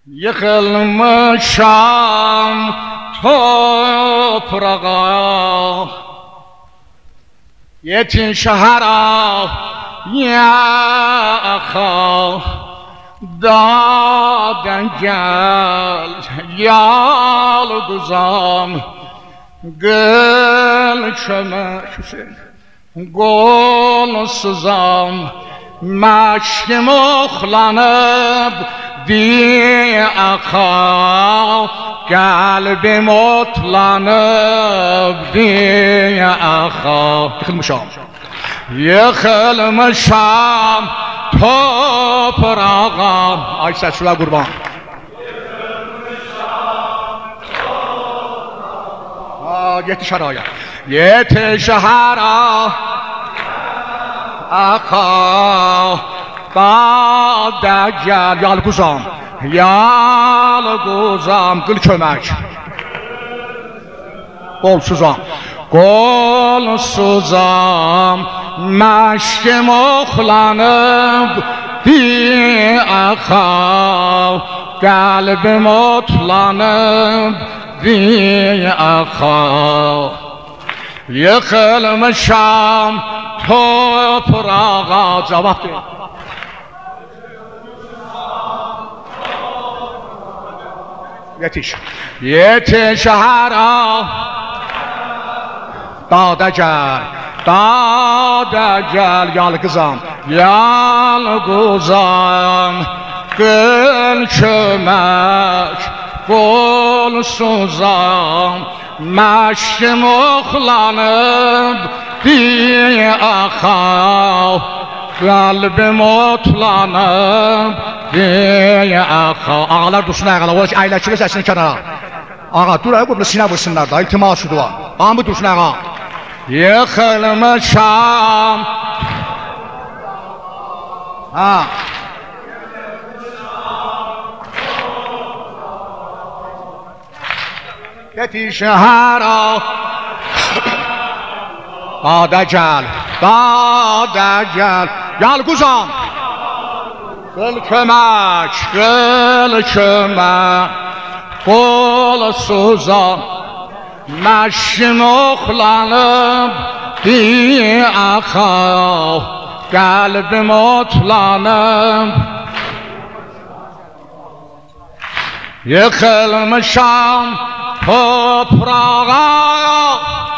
Yıkılmışam toprağa, yetişara yaka, dağdan gel yalgızam, gel çömek Hüseyin, golsuzam, meşkim oxlanıp diye aka, kalbim otlanıp diye aka. Yıkılmışam toprağa. Ay saçlar kurban. Yetiş araya. Yetiş ara. Aka. Dağda gel yalguzam. Yalguzam. Kıl kömek. Kolsuzam. Golsuzam, meşkim oxlanıp diye aka, kalbim otlanıp diye aka. Yıkılmışam toprağa. Cevap ver. Yetiş. Yetiş hara. Dağda gel, dağda gel yalgızam, yalgızam, gül kömek, golsuzam, meşkim oxlanıp diye aka, kalbim otlanıp diye aka. Ağalar dursun ağalar, ola ki əyləkilə səsini kənara. Ağa dur ay, bu sinə vursunlar da, iltimasıdır var. Ağamı dursun ağa. Yıkılmışam. Ha. Yetiş hara. Dağda gel, dağda gel, yalguzam. Kıl kömek, kıl kömek, golsuzam, meşkim oxlanıp diye aka, kalbim otlanıp. Yıkılmışam toprağa,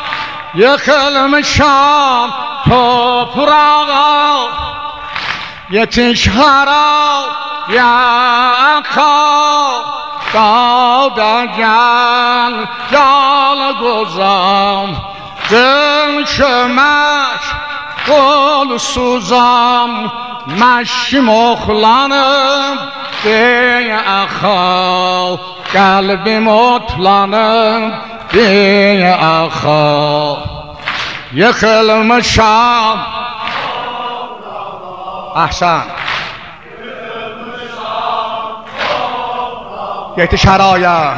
yıkılmışam toprağa, yetiş hara yaka, dağda gel yalgızam, kıl kömek golsuzam, meşkim oxlanıp diye aka, kalbim otlanıp diye aka. Yıkılmışam. Ahsan. Yetiş haraya.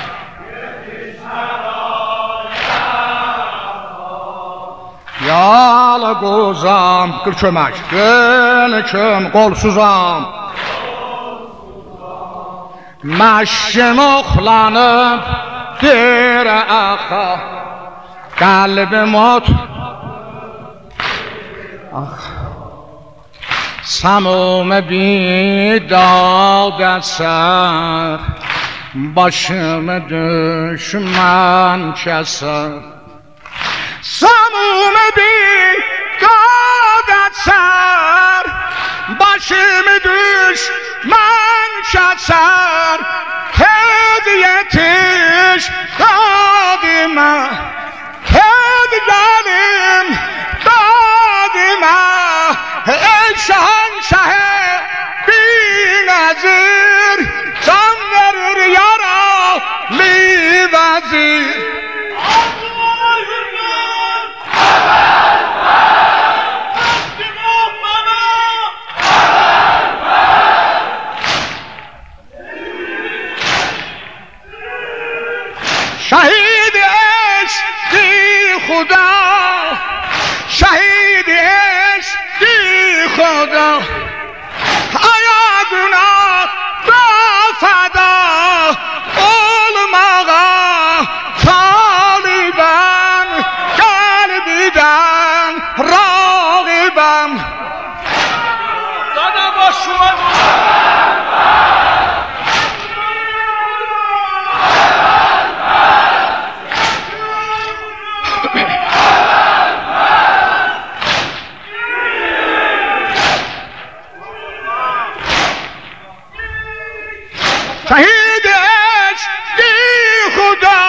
Yalgızam, kıl kömek, kıl kömek, golsuzam, meşkim oxlanıp diye aka, kalbim ot. Samum bidad eser, başımı düşman keser. Samum bidad eser, başımı düşman keser. Ted yetiş dadime, ted gelim dadime. Ey şahanşahe binazir, can verir yaralı vezir. Şahid eşki Huda, şahid eşki Huda, ayağına da feda. شهیدش دی خدا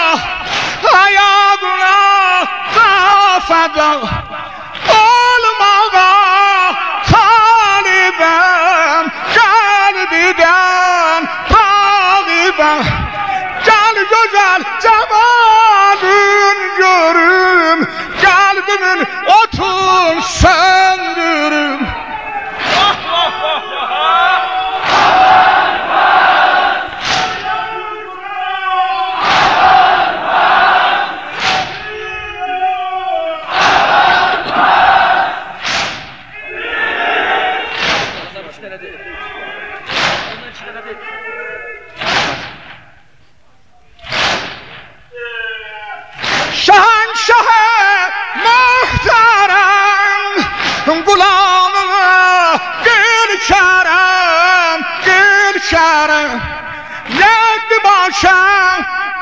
حیاتنا فدا olmağa talibem kalbiden takibem gel güzel cemalın görüm kalbimin otun söndürüm شهنشاه محترم غلام گل کرم یند باشم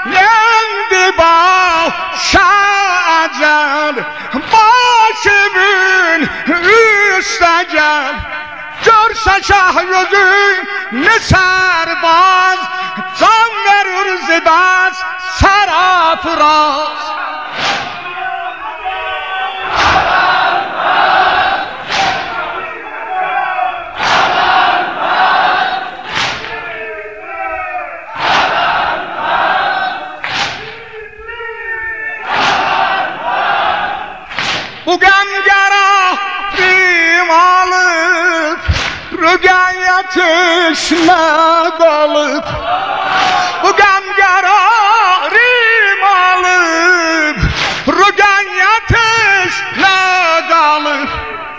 اجل باشه بین استجل görse şah yüzü ne serbaz can verir zibaz serafraz bu gemgara alıp rügen yatışına kalıp bu gemgara alıp rügen yatışına kalıp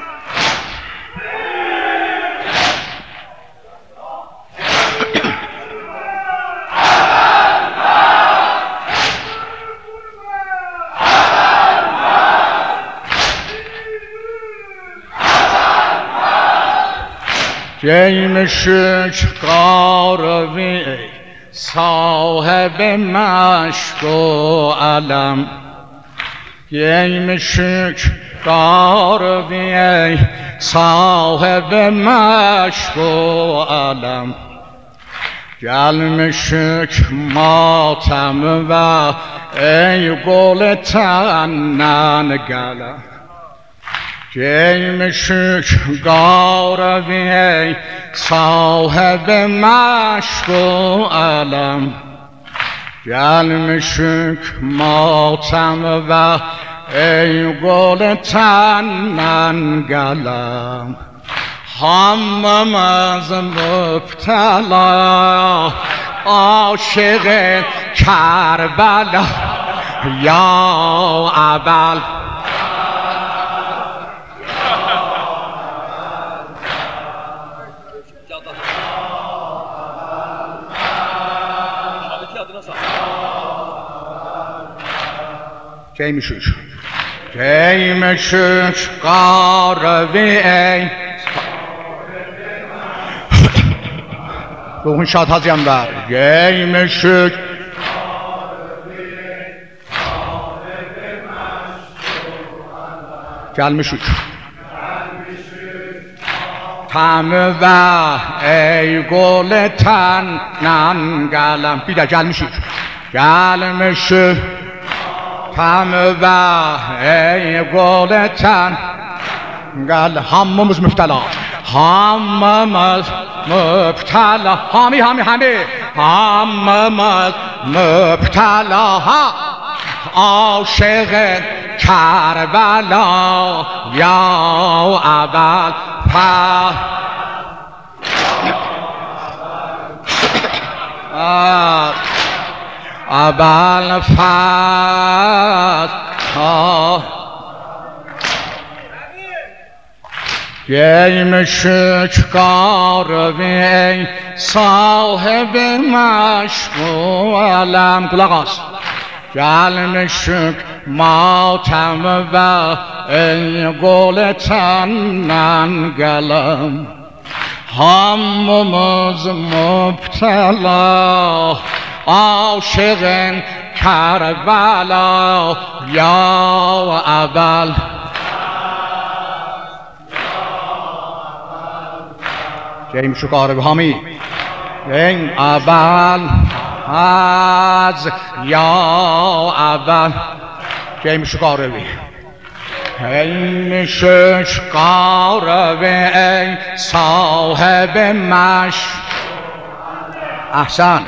جیمشک قاروی صاحب مشک و علم جیمشک قاروی صاحب مشک و علم gelmişik matem ve ey gol tenden gele gelmişik garevi ey sahibi meşk و alem gelmişik matem ve ey gol tenden gelem هممز مبتلا عاشق کربلا یا ابل Ceymişük قاروی ای روحون شاد حاضیم بر جیمشک gelmişik tamı ve ey gol tenden gelem bir de gelmişik tamı ve ey gol tenden gel hamımız müftela hamımız müptela hami hamımız müptela ha aşık Kerbela ya abel fa abel fa gelmişik garevi sahibi meşk و alem kulak as gelmişik matem ve ey gol tenden gelem hamımız müptela aşığın Kerbela ya abel Ceymişik garevi hami این اول از یا اول که این شکاروی این شکاروی ای صاحب مش احسن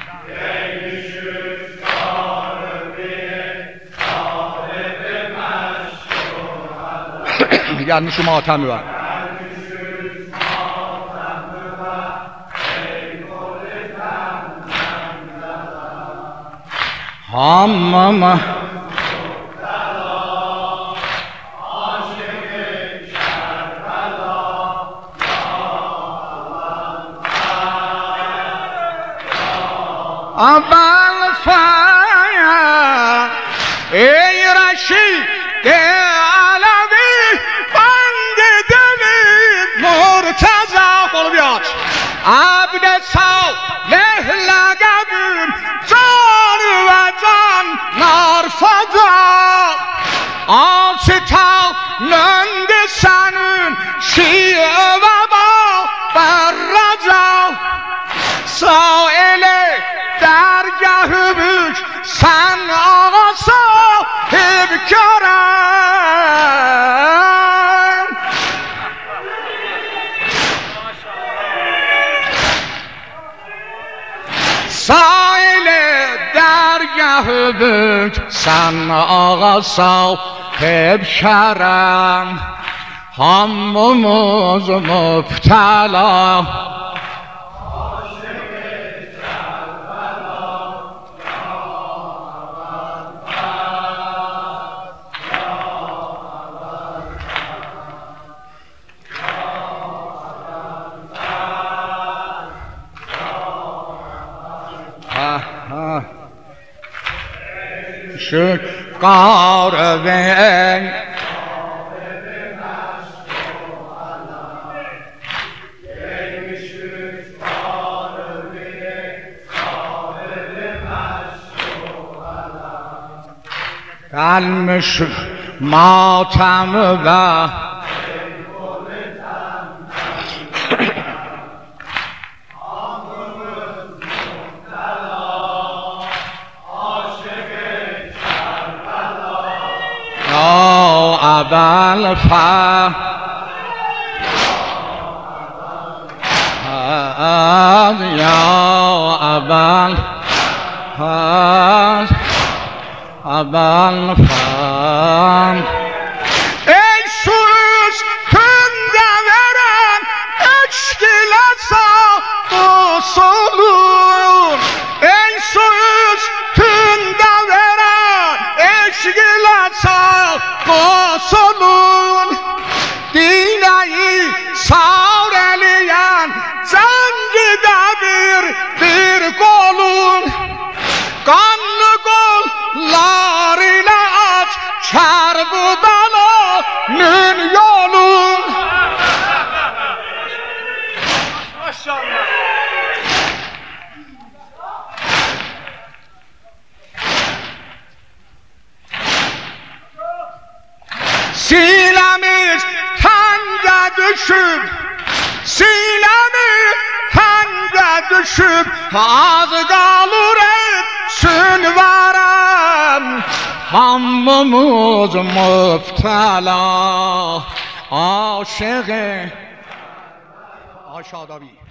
یعنی شما تمیوه همم اول فایا ای رشید علوی بند دلی مرتضی قول بیاد عبد صالح لقبون جان و جان نرفدا آستا نند سنون شیعه و با بررجا سائل درگه بک سن آقا صاحب کرم سائل درگه بک سن آقا صاحب کرم همموز مبتلا شکاروی قلمش ماتم و اول فا یا اول اول فا ای سوز کنده ورن اشکلسا قصولون ای سوز کنده ورن اشکلسا قصولون دینایی سارلیان زنگی دبیر bir قولون قانlı قول لارıyla aç Kerbudalanın yolun Maşallah Sinemiz tende düşüp Sinemiz tende düşüp Az kalır etsin varan Hamımız müptela Aşığı Aşağıda bir